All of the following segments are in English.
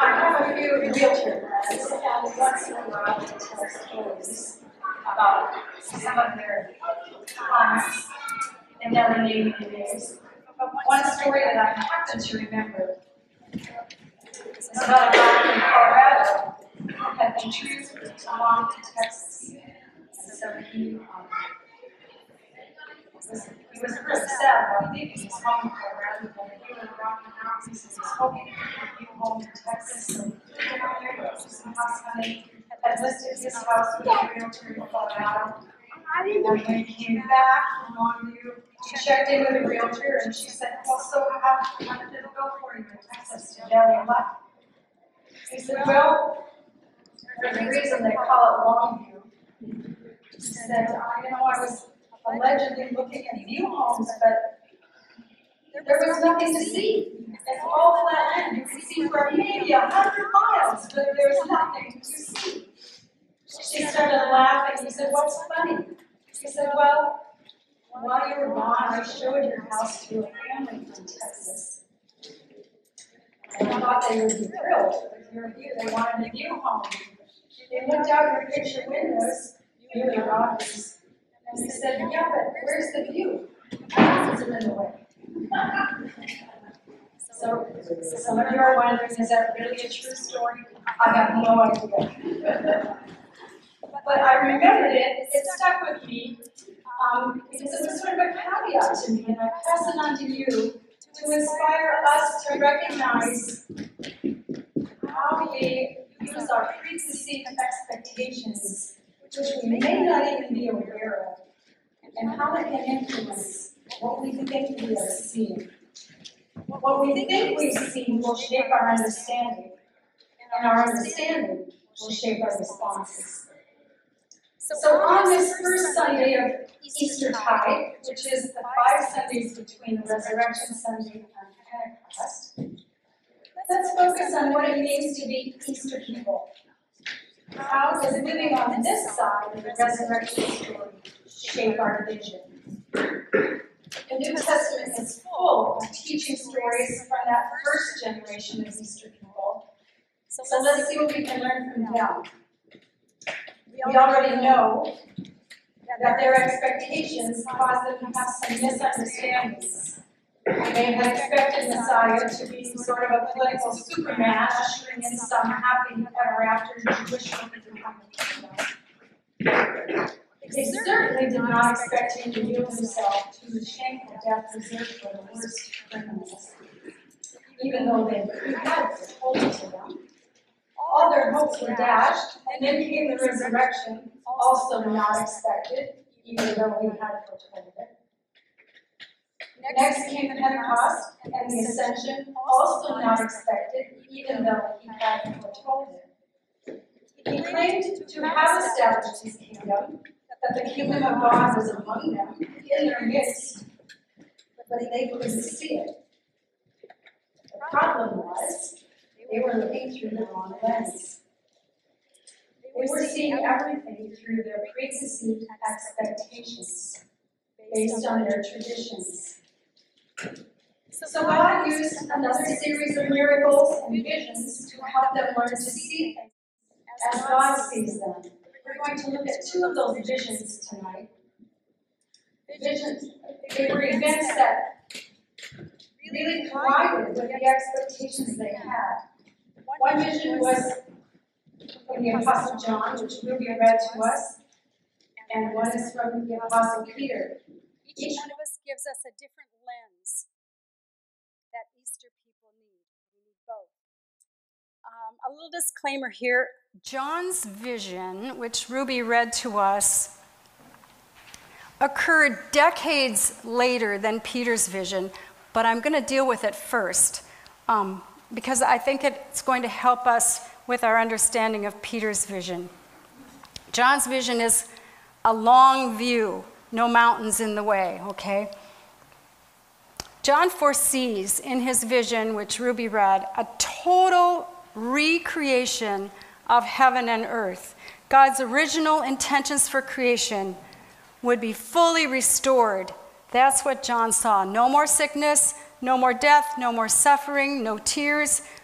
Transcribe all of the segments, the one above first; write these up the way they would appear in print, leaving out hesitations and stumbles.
have a few realtor friends, and once in a while they tell stories about some of their clients, and never naming names. But one story that I happen to remember is about a guy in Colorado who had been transferred to Longview, Texas. And so he was real sad about leaving his home in Colorado, but he was around the mountains and was hoping he could be home in Texas. So he went out there to some house hunting, had listed his house with a realtor in Colorado. And when he came back from Longview, she checked in with the realtor and she said, well, so how did it go for you in Texas? Did you have any luck? He said, well, there's a reason they call it Longview. She said, I was allegedly looking at new homes, but there was nothing to see. It's all flat land. You could see for maybe 100 miles, but there's nothing to see. She started laughing. He said, what's funny? She said, well, while you were gone, I showed your house to a family from Texas. And I thought they would be thrilled with your view. They wanted a new home. They looked out your picture windows, you and your daughters, and they said, yeah, but where's the view? The house is in the way. So some of you are wondering, is that really a true story? I have no idea. But I remembered it, it stuck with me, because it was sort of a caveat to me, and I pass it on to you to inspire us to recognize how we use our preconceived expectations, which we may not even be aware of, and how it can influence what we think we are seeing. What we think we see will shape our understanding, and our understanding will shape our responses. So on this first Sunday of Eastertide, which is the 5 Sundays between Resurrection Sunday and Pentecost, let's focus on what it means to be Easter people. How does living on this side of the resurrection story shape our vision? The New Testament is full of teaching stories from that first generation of Easter people. So let's see what we can learn from them. We already know that their expectations caused them to have some misunderstandings. They had expected Messiah to be sort of a political superman, ushering in some happy ever after Jewish hope to become the kingdom. They certainly did not expect him to yield himself to the shameful death reserved for the worst criminals, even though he had told it to them. All their hopes were dashed, and then came the resurrection, also not expected, even though he had foretold it. Next came Pentecost and the Ascension, also not expected, even though he had foretold it. He claimed to have established his kingdom, that the kingdom of God was among them, in their midst, but they couldn't see it. The problem was, they were looking through the wrong lens. They were seeing everything through their preconceived expectations, based on their traditions. So God used another series of miracles and visions to help them learn to see things as God sees them. We're going to look at 2 of those visions tonight. Visions, they were events that really collided with the expectations they had. One vision was from the Apostle John, which Ruby read to us, and one is from the Apostle Peter. Each one of us gives us a different lens that Easter people need. We need both. A little disclaimer here. John's vision, which Ruby read to us, occurred decades later than Peter's vision, but I'm going to deal with it first because I think it's going to help us with our understanding of Peter's vision. John's vision is a long view, no mountains in the way, okay? John foresees in his vision, which Ruby read, a total recreation of heaven and earth. God's original intentions for creation would be fully restored. That's what John saw. No more sickness, no more death, no more suffering, no tears,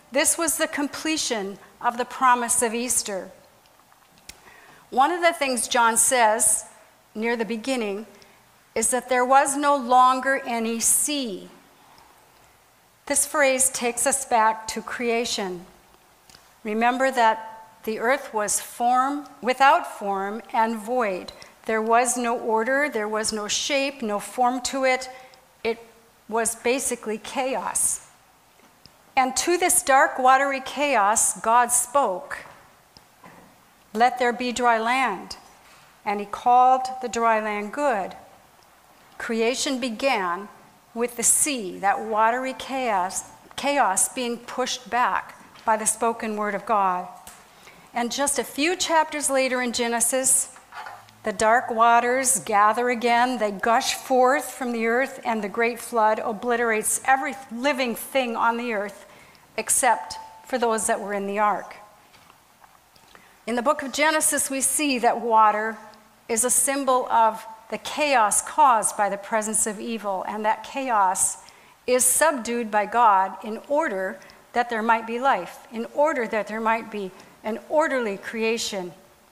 This was the completion of the promise of Easter. One of the things John says near the beginning is that there was no longer any sea. This phrase takes us back to creation. Remember that the earth was without form and void. There was no order, there was no shape, no form to it. It was basically chaos. And to this dark, watery chaos, God spoke, "Let there be dry land." And he called the dry land good. Creation began with the sea, that watery chaos being pushed back by the spoken word of God. And just a few chapters later in Genesis, the dark waters gather again, they gush forth from the earth, and the great flood obliterates every living thing on the earth except for those that were in the ark. In the book of Genesis, we see that water is a symbol of the chaos caused by the presence of evil, and that chaos is subdued by God in order that there might be life, in order that there might be an orderly creation.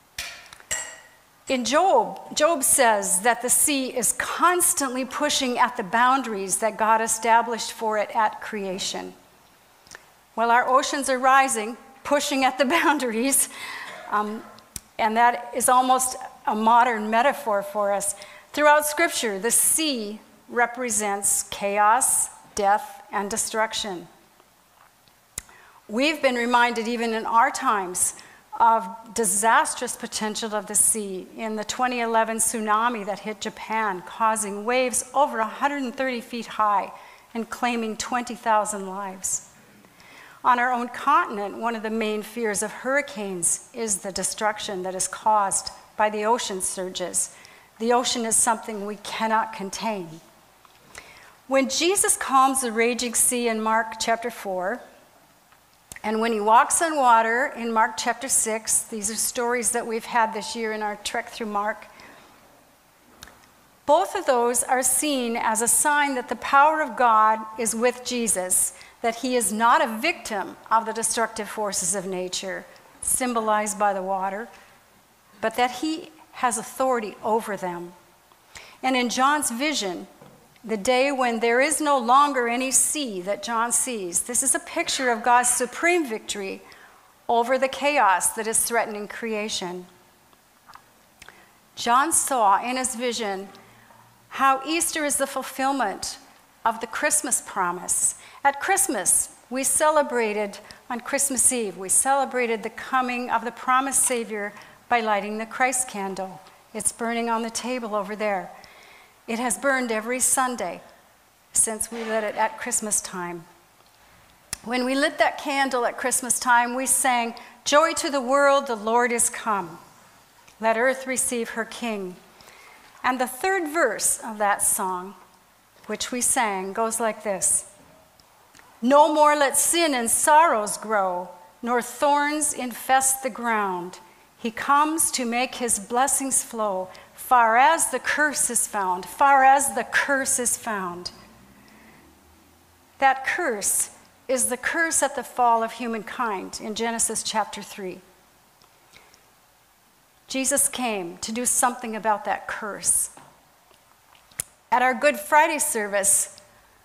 In Job says that the sea is constantly pushing at the boundaries that God established for it at creation. Well, our oceans are rising, pushing at the boundaries, and that is almost a modern metaphor for us. Throughout Scripture, the sea represents chaos, death, and destruction. We've been reminded, even in our times, of disastrous potential of the sea in the 2011 tsunami that hit Japan, causing waves over 130 feet high and claiming 20,000 lives. On our own continent, one of the main fears of hurricanes is the destruction that is caused by the ocean surges. The ocean is something we cannot contain. When Jesus calms the raging sea in Mark chapter 4, and when he walks on water in Mark chapter 6, these are stories that we've had this year in our trek through Mark, both of those are seen as a sign that the power of God is with Jesus, that he is not a victim of the destructive forces of nature, symbolized by the water, but that he has authority over them. And in John's vision, the day when there is no longer any sea that John sees, this is a picture of God's supreme victory over the chaos that is threatening creation. John saw in his vision how Easter is the fulfillment of the Christmas promise. At Christmas, we celebrated on Christmas Eve, we celebrated the coming of the promised Savior by lighting the Christ candle. It's burning on the table over there. It has burned every Sunday since we lit it at Christmas time. When we lit that candle at Christmas time, we sang, "Joy to the world, the Lord is come. Let earth receive her King." And the third verse of that song, which we sang, goes like this: "No more let sin and sorrows grow, nor thorns infest the ground. He comes to make his blessings flow, far as the curse is found, far as the curse is found." That curse is the curse at the fall of humankind in Genesis chapter 3. Jesus came to do something about that curse. At our Good Friday service,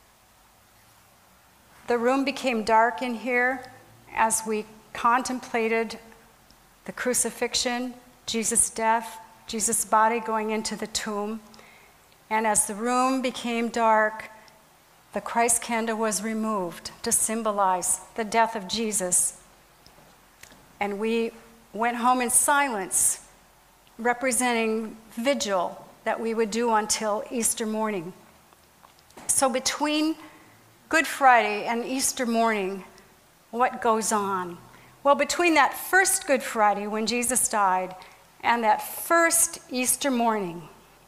the room became dark in here as we contemplated the crucifixion, Jesus' death, Jesus' body going into the tomb. And as the room became dark, the Christ candle was removed to symbolize the death of Jesus. And we went home in silence, representing vigil that we would do until Easter morning. So between Good Friday and Easter morning, what goes on? Well, between that first Good Friday when Jesus died and that first Easter morning,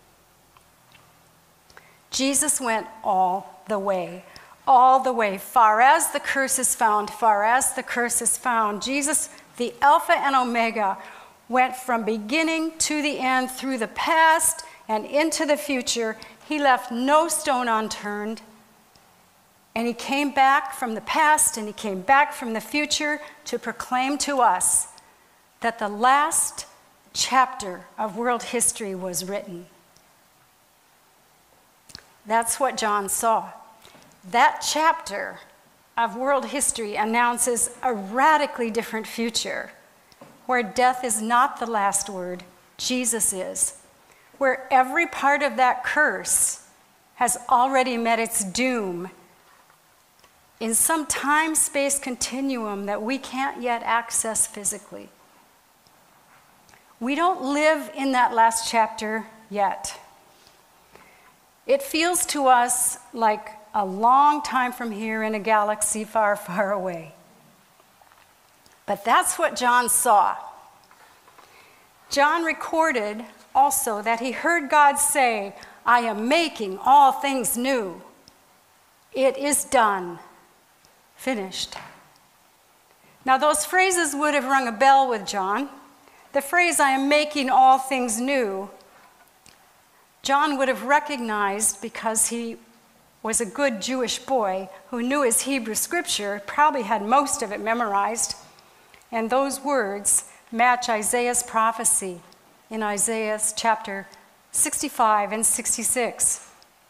Jesus went all the way, far as the curse is found, far as the curse is found. Jesus, the Alpha and Omega, went from beginning to the end, through the past and into the future. He left no stone unturned. And he came back from the past and he came back from the future to proclaim to us that the last chapter of world history was written. That's what John saw. That chapter of world history announces a radically different future, where death is not the last word, Jesus is, where every part of that curse has already met its doom in some time-space continuum that we can't yet access physically. We don't live in that last chapter yet. It feels to us like a long time from here in a galaxy far, far away. But that's what John saw. John recorded also that he heard God say, "I am making all things new. It is done." Finished. Now, those phrases would have rung a bell with John. The phrase, "I am making all things new," John would have recognized because he was a good Jewish boy who knew his Hebrew scripture, probably had most of it memorized. And those words match Isaiah's prophecy in Isaiah chapter 65 and 66.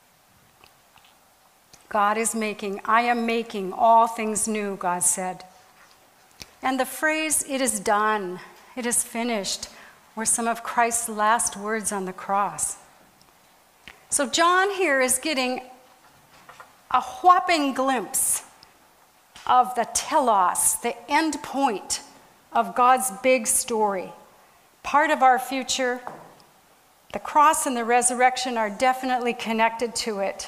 God is making, "I am making all things new," God said. And the phrase, "it is done, it is finished," were some of Christ's last words on the cross. So John here is getting a whopping glimpse of the telos, the end point of God's big story. Part of our future, the cross and the resurrection are definitely connected to it.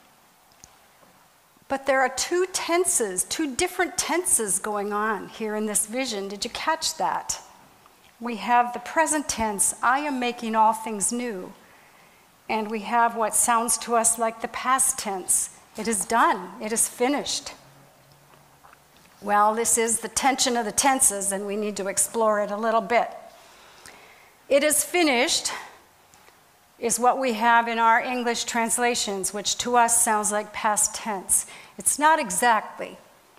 But there are two different tenses going on here in this vision. Did you catch that? We have the present tense, "I am making all things new." And we have what sounds to us like the past tense, "It is done, it is finished." Well, this is the tension of the tenses, and we need to explore it a little bit. "It is finished" is what we have in our English translations, which to us sounds like past tense. It's not exactly.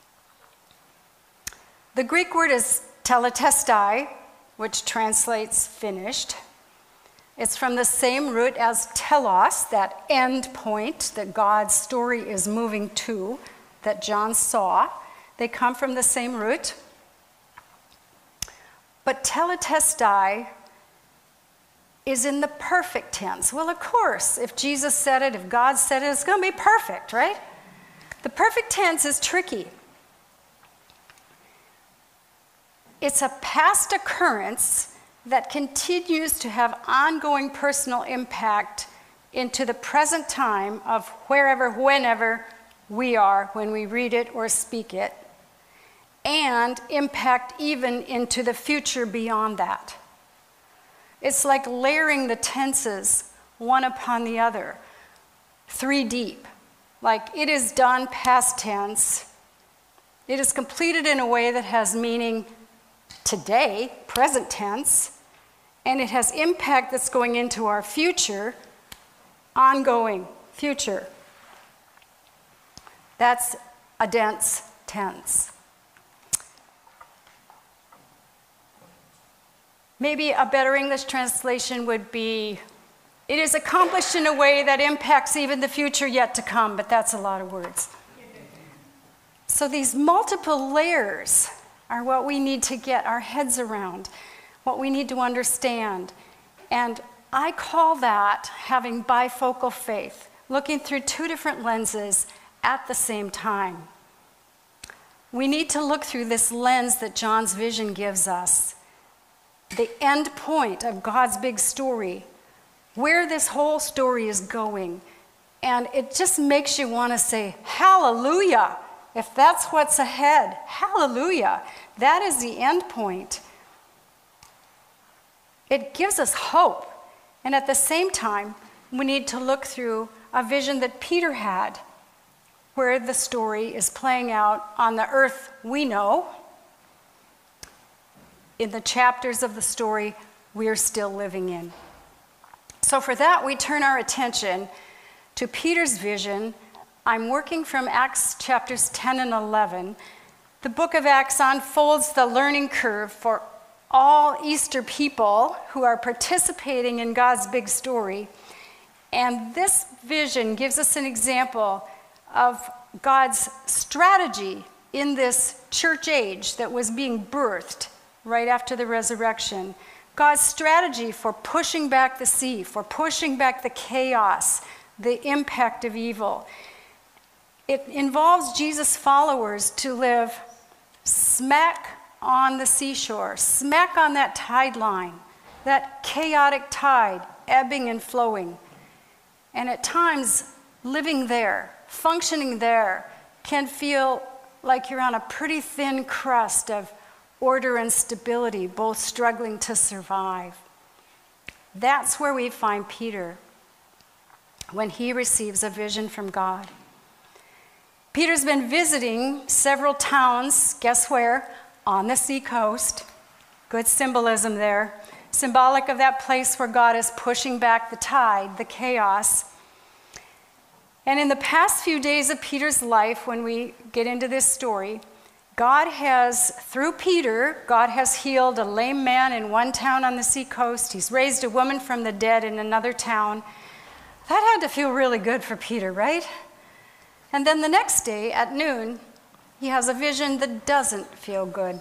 The Greek word is teletestai, which translates finished. It's from the same root as telos, that end point that God's story is moving to, that John saw. They come from the same root. But teletestai is in the perfect tense. Well, of course, if Jesus said it, if God said it, it's going to be perfect, right? The perfect tense is tricky. It's a past occurrence that continues to have ongoing personal impact into the present time of wherever, whenever we are when we read it or speak it, and impact even into the future beyond that. It's like layering the tenses one upon the other, three deep. Like, it is done, past tense. It is completed in a way that has meaning today, present tense, and it has impact that's going into our future, ongoing future. That's a dense tense. Maybe a better English translation would be, "It is accomplished in a way that impacts even the future yet to come," but that's a lot of words. So these multiple layers are what we need to get our heads around, what we need to understand. And I call that having bifocal faith, looking through two different lenses at the same time. We need to look through this lens that John's vision gives us, the end point of God's big story, where this whole story is going. And it just makes you want to say, hallelujah, if that's what's ahead. Hallelujah. That is the end point. It gives us hope. And at the same time, we need to look through a vision that Peter had, where the story is playing out on the earth we know, in the chapters of the story we're still living in. So for that, we turn our attention to Peter's vision I'm working from Acts chapters 10 and 11. The book of Acts unfolds the learning curve for all Easter people who are participating in God's big story. And this vision gives us an example of God's strategy in this church age that was being birthed right after the resurrection. God's strategy for pushing back the sea, for pushing back the chaos, the impact of evil. It involves Jesus' followers to live smack on the seashore, smack on that tide line, that chaotic tide, ebbing and flowing. And at times, living there, functioning there, can feel like you're on a pretty thin crust of order and stability, both struggling to survive. That's where we find Peter when he receives a vision from God. Peter's been visiting several towns, guess where? On the seacoast. Good symbolism there. Symbolic of that place where God is pushing back the tide, the chaos. And in the past few days of Peter's life, when we get into this story, God has, through Peter, God has healed a lame man in one town on the seacoast. He's raised a woman from the dead in another town. That had to feel really good for Peter, right? And then the next day at noon, he has a vision that doesn't feel good.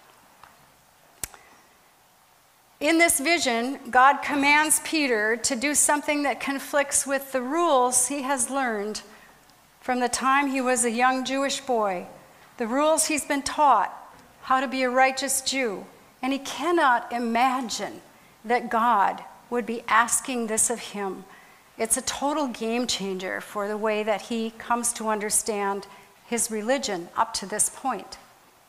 In this vision, God commands Peter to do something that conflicts with the rules he has learned from the time he was a young Jewish boy, the rules he's been taught, how to be a righteous Jew. And he cannot imagine that God would be asking this of him. It's a total game changer for the way that he comes to understand his religion up to this point.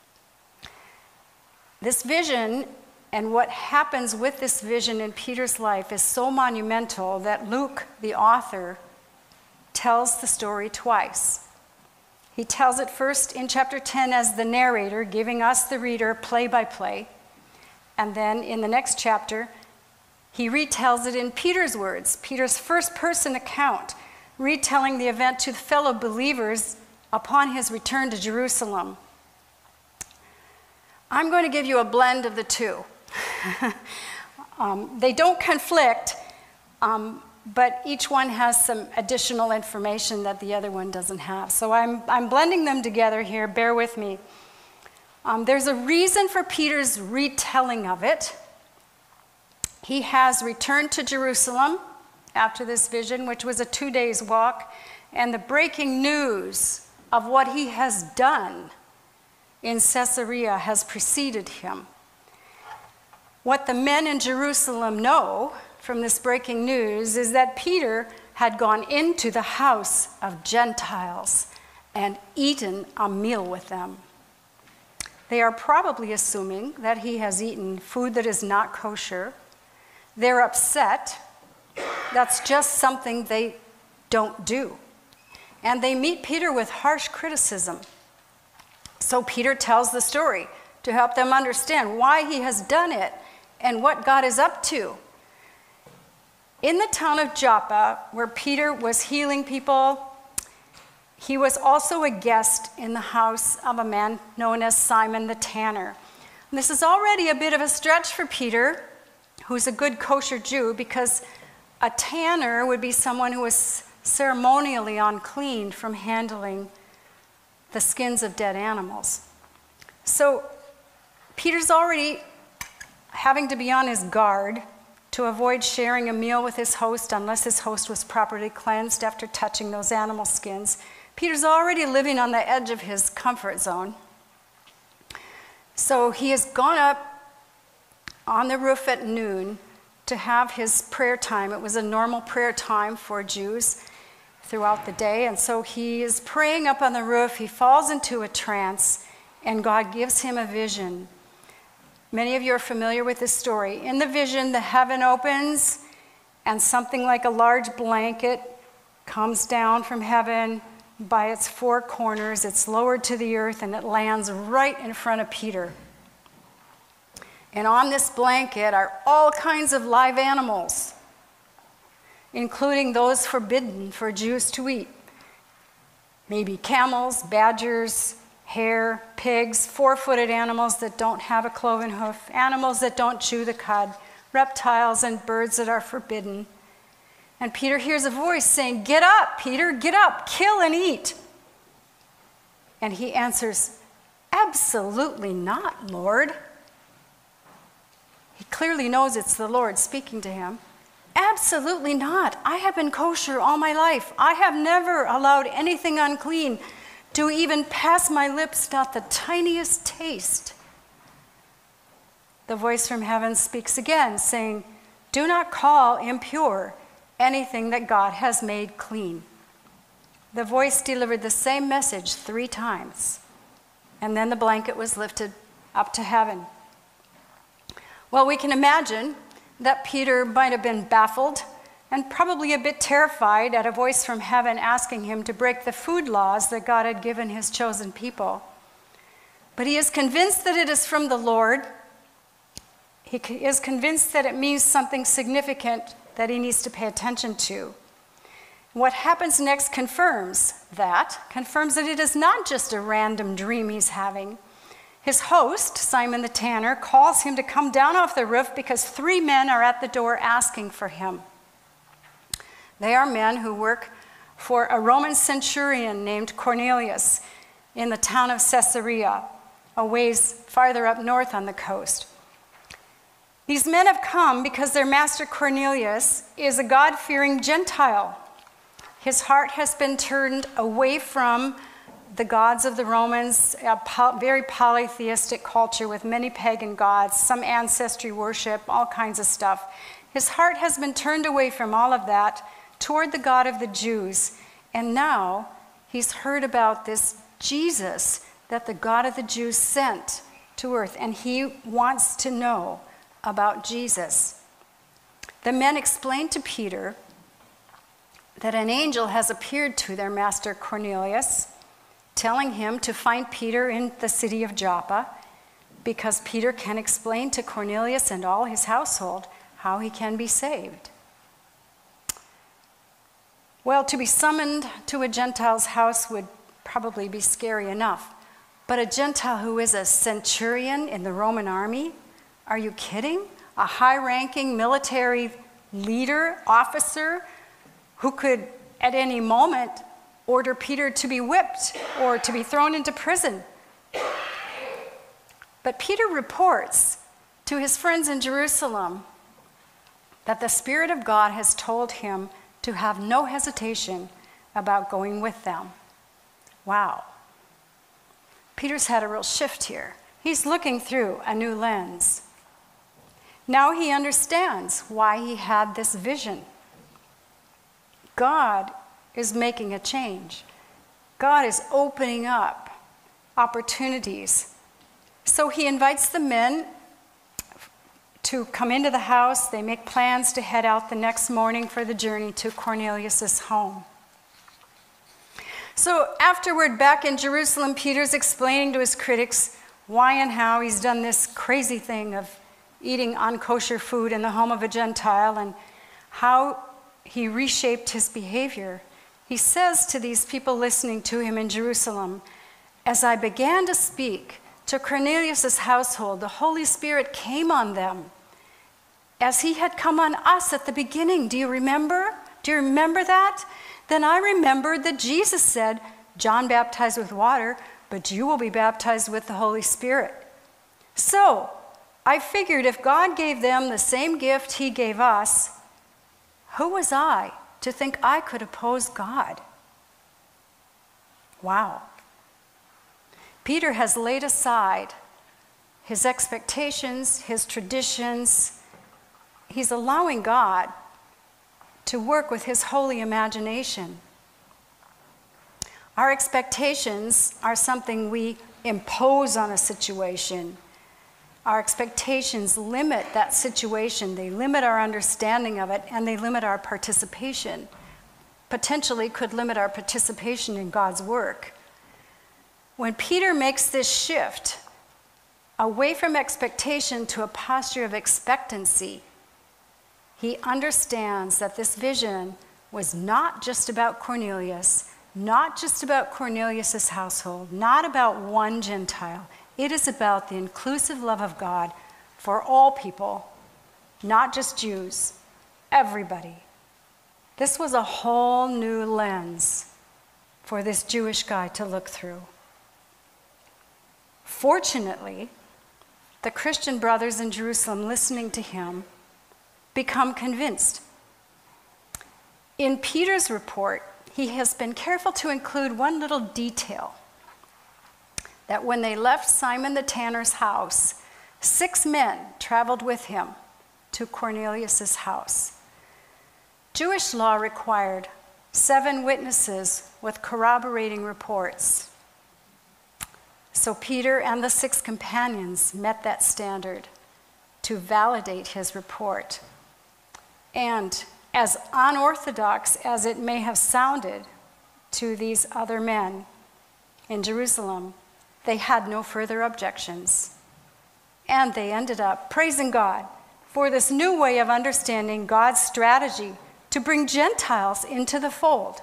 This vision and what happens with this vision in Peter's life is so monumental that Luke, the author, tells the story twice. He tells it first in chapter 10 as the narrator, giving us, the reader, play by play. And then in the next chapter, he retells it in Peter's words, Peter's first person account, retelling the event to fellow believers upon his return to Jerusalem. I'm going to give you a blend of the two. They don't conflict, but each one has some additional information that the other one doesn't have. So I'm blending them together here. Bear with me. There's a reason for Peter's retelling of it. He has returned to Jerusalem after this vision, which was a 2 days walk, and the breaking news of what he has done in Caesarea has preceded him. What the men in Jerusalem know from this breaking news is that Peter had gone into the house of Gentiles and eaten a meal with them. They are probably assuming that he has eaten food that is not kosher. They're upset. That's just something they don't do. And they meet Peter with harsh criticism. So Peter tells the story to help them understand why he has done it and what God is up to. In the town of Joppa, where Peter was healing people, he was also a guest in the house of a man known as Simon the tanner. And this is already a bit of a stretch for Peter, who's a good kosher Jew, because a tanner would be someone who was ceremonially unclean from handling the skins of dead animals. So Peter's already having to be on his guard to avoid sharing a meal with his host unless his host was properly cleansed after touching those animal skins. Peter's already living on the edge of his comfort zone. So he has gone up on the roof at noon to have his prayer time. It was a normal prayer time for Jews throughout the day. And so he is praying up on the roof. He falls into a trance, and God gives him a vision. Many of you are familiar with this story. In the vision, the heaven opens, and something like a large blanket comes down from heaven by its four corners. It's lowered to the earth, and it lands right in front of Peter. And on this blanket are all kinds of live animals, including those forbidden for Jews to eat. maybe camels, badgers, hare, pigs, four-footed animals that don't have a cloven hoof, animals that don't chew the cud, reptiles and birds that are forbidden. And Peter hears a voice saying, "Get up, Peter, get up, kill and eat." And he answers, "Absolutely not, Lord." He clearly knows it's the Lord speaking to him. "Absolutely not. I have been kosher all my life. I have never allowed anything unclean to even pass my lips, not the tiniest taste." The voice from heaven speaks again, saying, "Do not call impure anything that God has made clean." The voice delivered the same message 3 times, and then the blanket was lifted up to heaven. Well, we can imagine that Peter might have been baffled and probably a bit terrified at a voice from heaven asking him to break the food laws that God had given his chosen people. But he is convinced that it is from the Lord. He is convinced that it means something significant that he needs to pay attention to. What happens next confirms that it is not just a random dream he's having. His host, Simon the tanner, calls him to come down off the roof because 3 men are at the door asking for him. They are men who work for a Roman centurion named Cornelius in the town of Caesarea, a ways farther up north on the coast. These men have come because their master Cornelius is a God-fearing Gentile. His heart has been turned away from the gods of the Romans, a very polytheistic culture with many pagan gods, some ancestry worship, all kinds of stuff. His heart has been turned away from all of that toward the God of the Jews. And now he's heard about this Jesus that the God of the Jews sent to earth, and he wants to know about Jesus. The men explained to Peter that an angel has appeared to their master Cornelius, telling him to find Peter in the city of Joppa, because Peter can explain to Cornelius and all his household how he can be saved. Well, to be summoned to a Gentile's house would probably be scary enough, but a Gentile who is a centurion in the Roman army, are you kidding? A high-ranking military leader, officer, who could at any moment order Peter to be whipped or to be thrown into prison. But Peter reports to his friends in Jerusalem that the Spirit of God has told him to have no hesitation about going with them. Wow. Peter's had a real shift here. He's looking through a new lens. Now he understands why he had this vision. God is making a change. God is opening up opportunities. So he invites the men to come into the house. They make plans to head out the next morning for the journey to Cornelius' home. So afterward, back in Jerusalem, Peter's explaining to his critics why and how he's done this crazy thing of eating unkosher food in the home of a Gentile and how he reshaped his behavior. He says to these people listening to him in Jerusalem, "As I began to speak to Cornelius' household, the Holy Spirit came on them, as he had come on us at the beginning." Do you remember? Do you remember that? Then I remembered that Jesus said, "John baptized with water, but you will be baptized with the Holy Spirit." So I figured if God gave them the same gift he gave us, who was I to think I could oppose God? Wow. Peter has laid aside his expectations, his traditions. He's allowing God to work with his holy imagination. Our expectations are something we impose on a situation. Our expectations limit that situation. They limit our understanding of it, and they limit our participation. Potentially could limit our participation in God's work. When Peter makes this shift away from expectation to a posture of expectancy, he understands that this vision was not just about Cornelius, not just about Cornelius' household, not about one Gentile. It is about the inclusive love of God for all people, not just Jews, everybody. This was a whole new lens for this Jewish guy to look through. Fortunately, the Christian brothers in Jerusalem listening to him become convinced. In Peter's report, he has been careful to include one little detail, that when they left Simon the tanner's house, 6 men traveled with him to Cornelius' house. Jewish law required 7 witnesses with corroborating reports. So Peter and the 6 companions met that standard to validate his report. And as unorthodox as it may have sounded to these other men in Jerusalem, they had no further objections. And they ended up praising God for this new way of understanding God's strategy to bring Gentiles into the fold.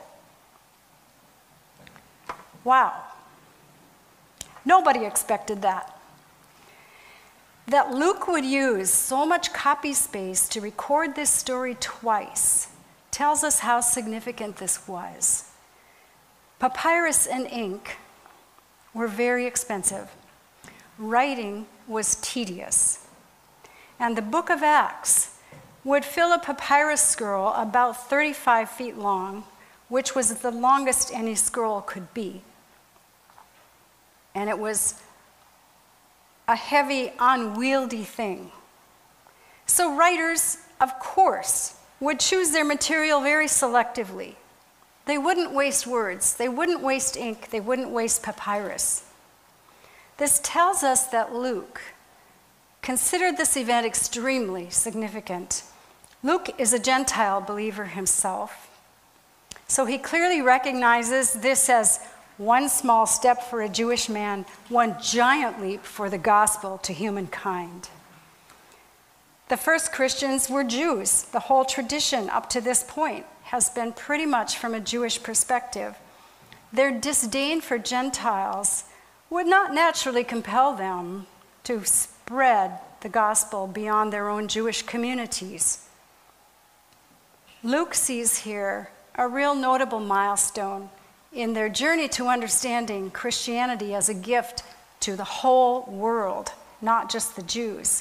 Wow. Nobody expected that. That Luke would use so much copy space to record this story twice tells us how significant this was. Papyrus and ink were very expensive. Writing was tedious. And the book of Acts would fill a papyrus scroll about 35 feet long, which was the longest any scroll could be. And it was a heavy, unwieldy thing. So writers, of course, would choose their material very selectively. They wouldn't waste words, they wouldn't waste ink, they wouldn't waste papyrus. This tells us that Luke considered this event extremely significant. Luke is a Gentile believer himself, so he clearly recognizes this as one small step for a Jewish man, one giant leap for the gospel to humankind. The first Christians were Jews. The whole tradition up to this point has been pretty much from a Jewish perspective. Their disdain for Gentiles would not naturally compel them to spread the gospel beyond their own Jewish communities. Luke sees here a real notable milestone in their journey to understanding Christianity as a gift to the whole world, not just the Jews.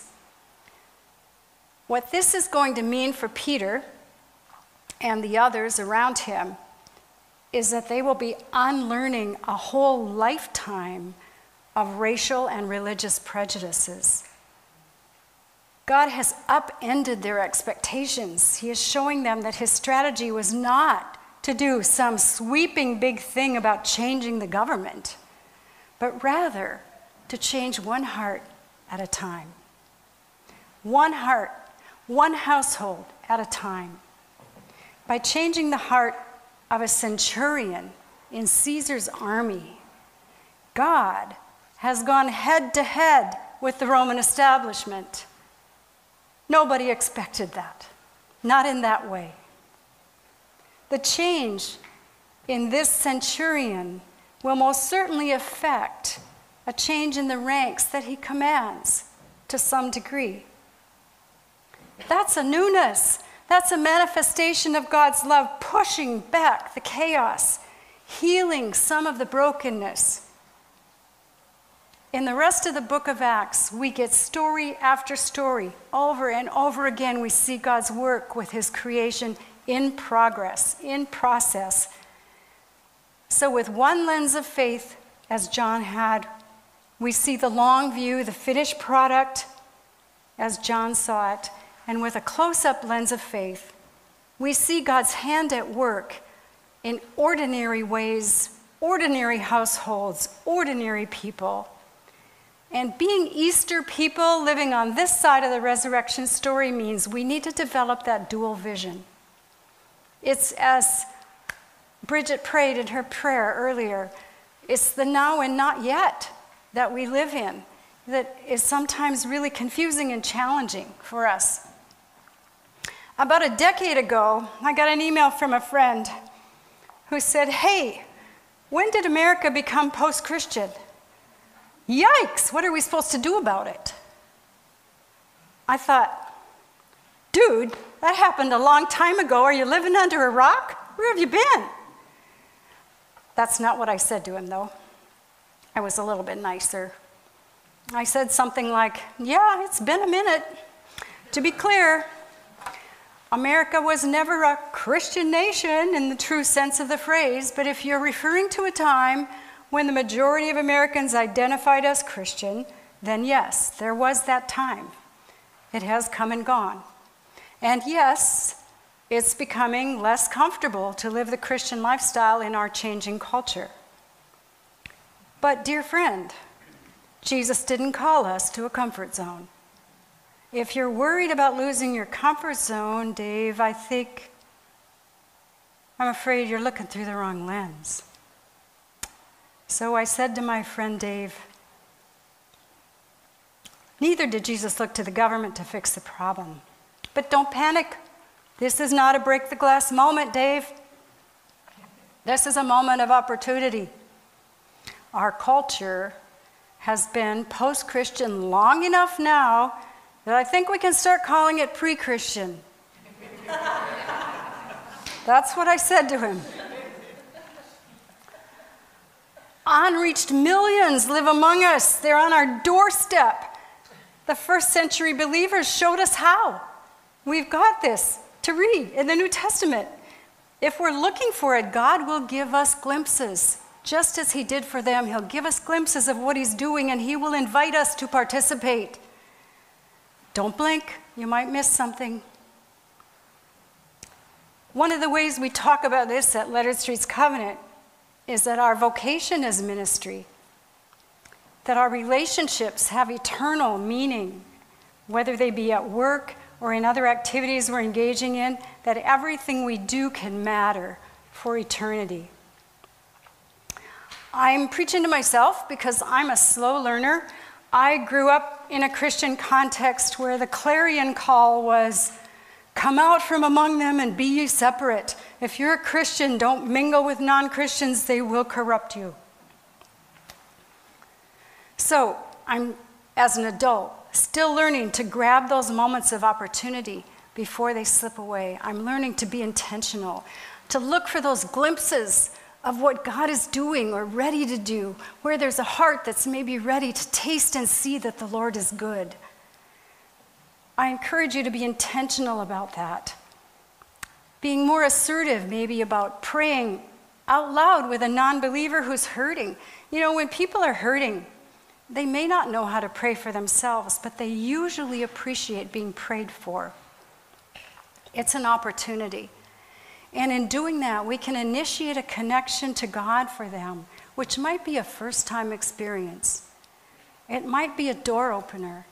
What this is going to mean for Peter and the others around him is that they will be unlearning a whole lifetime of racial and religious prejudices. God has upended their expectations. He is showing them that his strategy was not to do some sweeping big thing about changing the government, but rather to change one heart at a time. One heart, one household at a time. By changing the heart of a centurion in Caesar's army, God has gone head to head with the Roman establishment. Nobody expected that, not in that way. The change in this centurion will most certainly affect a change in the ranks that he commands to some degree. That's a newness. That's a manifestation of God's love, pushing back the chaos, healing some of the brokenness. In the rest of the book of Acts, we get story after story. Over and over again, we see God's work with his creation in progress, in process. So with one lens of faith, as John had, we see the long view, the finished product, as John saw it. And with a close-up lens of faith, we see God's hand at work in ordinary ways, ordinary households, ordinary people. And being Easter people living on this side of the resurrection story means we need to develop that dual vision. It's as Bridget prayed in her prayer earlier, it's the now and not yet that we live in that is sometimes really confusing and challenging for us. About a decade ago, I got an email from a friend who said, "Hey, When did America become post-Christian? Yikes, what are we supposed to do about it? I thought, dude, that happened a long time ago. Are you living under a rock? Where have you been? That's not what I said to him, though. I was a little bit nicer. I said something like, yeah, it's been a minute. To be clear, America was never a Christian nation in the true sense of the phrase, but if you're referring to a time when the majority of Americans identified as Christian, then yes, there was that time. It has come and gone. And yes, it's becoming less comfortable to live the Christian lifestyle in our changing culture. But dear friend, Jesus didn't call us to a comfort zone. If you're worried about losing your comfort zone, Dave, I'm afraid you're looking through the wrong lens. So I said to my friend Dave, neither did Jesus look to the government to fix the problem. But don't panic. This is not a break the glass moment, Dave. This is a moment of opportunity. Our culture has been post-Christian long enough now that I think we can start calling it pre-Christian. That's what I said to him. Unreached millions live among us. They're on our doorstep. The first century believers showed us how. We've got this to read in the New Testament. If we're looking for it, God will give us glimpses. Just as he did for them, he'll give us glimpses of what he's doing, and he will invite us to participate. Don't blink, you might miss something. One of the ways we talk about this at Leonard Street's Covenant is that our vocation is ministry, that our relationships have eternal meaning, whether they be at work or in other activities we're engaging in, that everything we do can matter for eternity. I'm preaching to myself because I'm a slow learner. I grew up in a Christian context where the clarion call was, come out from among them and be ye separate. If you're a Christian, don't mingle with non-Christians, they will corrupt you. So I'm, as an adult, still learning to grab those moments of opportunity before they slip away. I'm learning to be intentional, to look for those glimpses of what God is doing or ready to do, where there's a heart that's maybe ready to taste and see that the Lord is good. I encourage you to be intentional about that. Being more assertive maybe about praying out loud with a non-believer who's hurting. You know, when people are hurting, they may not know how to pray for themselves, but they usually appreciate being prayed for. It's an opportunity. And in doing that, we can initiate a connection to God for them, which might be a first-time experience. It might be a door opener.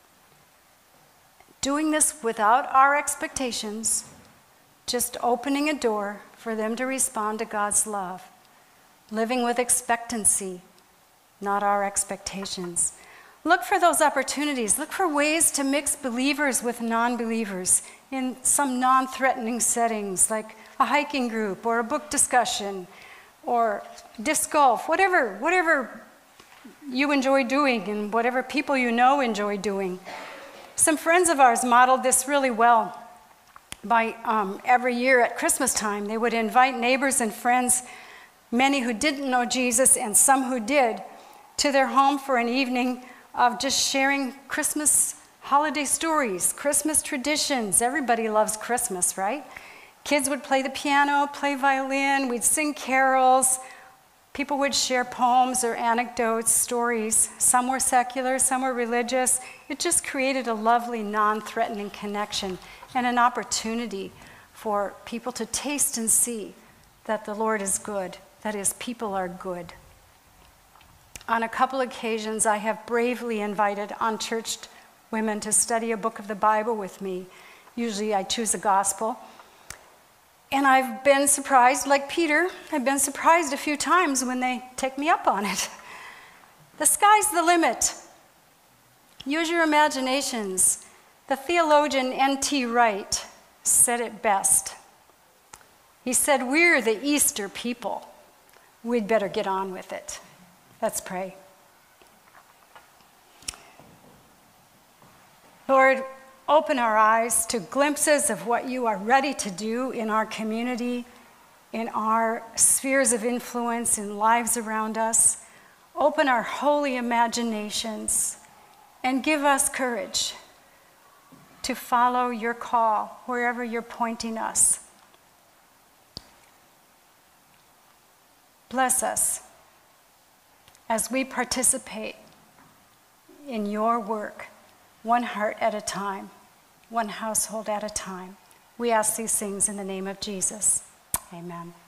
Doing this without our expectations, just opening a door for them to respond to God's love. Living with expectancy, not our expectations. Look for those opportunities. Look for ways to mix believers with non-believers in some non-threatening settings, like a hiking group or a book discussion or disc golf, whatever you enjoy doing and whatever people you know enjoy doing. Some friends of ours modeled this really well by every year at Christmas time. They would invite neighbors and friends, many who didn't know Jesus and some who did, to their home for an evening of just sharing Christmas holiday stories, Christmas traditions. Everybody loves Christmas, right? Kids would play the piano, play violin, we'd sing carols. People would share poems or anecdotes, stories. Some were secular, some were religious. It just created a lovely, non-threatening connection and an opportunity for people to taste and see that the Lord is good, that his people are good. On a couple occasions, I have bravely invited unchurched women to study a book of the Bible with me. Usually I choose a gospel. And I've been surprised, like Peter, I've been surprised a few times when they take me up on it. The sky's the limit. Use your imaginations. The theologian N.T. Wright said it best. He said, we're the Easter people. we'd better get on with it. Let's pray. Lord, open our eyes to glimpses of what you are ready to do in our community, in our spheres of influence, in lives around us. Open our holy imaginations and give us courage to follow your call wherever you're pointing us. Bless us as we participate in your work, one heart at a time, one household at a time. We ask these things in the name of Jesus. Amen.